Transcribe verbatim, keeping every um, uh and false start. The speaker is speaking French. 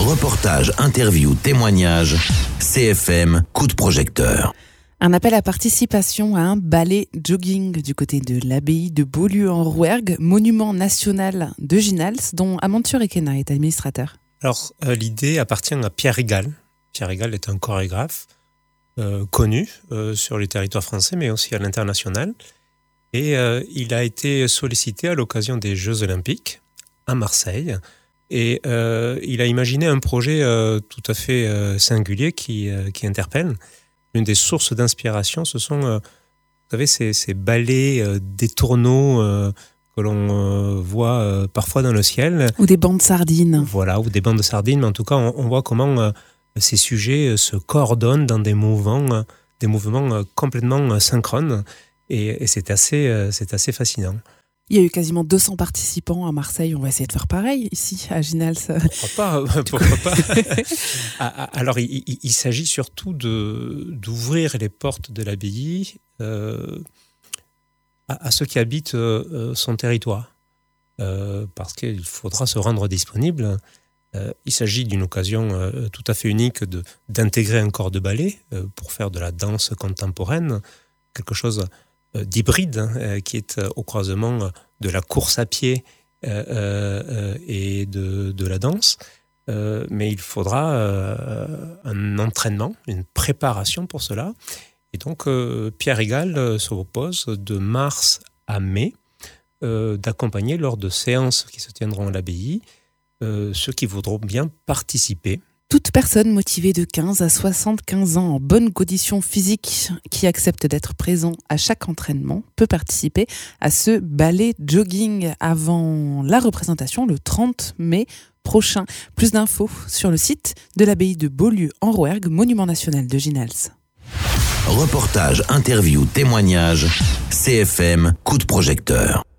Reportage, interview, témoignage, C F M, coup de projecteur. Un appel à participation à un ballet jogging du côté de l'abbaye de Beaulieu-en-Rouergue, monument national de Ginals, dont Amantur Ekena est administrateur. Alors, euh, l'idée appartient à Pierre Rigal. Pierre Rigal est un chorégraphe euh, connu euh, sur les territoires français, mais aussi à l'international. Et euh, il a été sollicité à l'occasion des Jeux Olympiques à Marseille. Et euh, il a imaginé un projet euh, tout à fait euh, singulier qui, euh, qui interpelle. L'une des sources d'inspiration, ce sont, euh, vous savez, ces, ces balais, euh, des tourneaux euh, que l'on euh, voit euh, parfois dans le ciel. Ou des bandes de sardines. Voilà, ou des bandes de sardines. Mais en tout cas, on, on voit comment euh, ces sujets euh, se coordonnent dans des mouvements, euh, des mouvements euh, complètement euh, synchrones. Et, et c'est assez, euh, c'est assez fascinant. Il y a eu quasiment deux cents participants à Marseille. On va essayer de faire pareil ici, à Ginals. Pourquoi pas, pourquoi pas. Alors, il, il, il s'agit surtout de, d'ouvrir les portes de l'abbaye euh, à, à ceux qui habitent euh, son territoire. Euh, parce qu'il faudra se rendre disponible. Euh, il s'agit d'une occasion euh, tout à fait unique de, d'intégrer un corps de ballet euh, pour faire de la danse contemporaine, quelque chose d'hybride, hein, qui est au croisement de la course à pied euh, euh, et de, de la danse. Euh, mais il faudra euh, un entraînement, une préparation pour cela. Et donc, euh, Pierre Rigal euh, se propose de mars à mai euh, d'accompagner lors de séances qui se tiendront à l'abbaye euh, ceux qui voudront bien participer. Toute personne motivée de quinze à soixante-quinze ans en bonne condition physique qui accepte d'être présent à chaque entraînement peut participer à ce ballet jogging avant la représentation le trente mai prochain. Plus d'infos sur le site de l'abbaye de Beaulieu-en-Rouergue, monument national de Ginals. Reportage, interview, témoignage, C F M, coup de projecteur.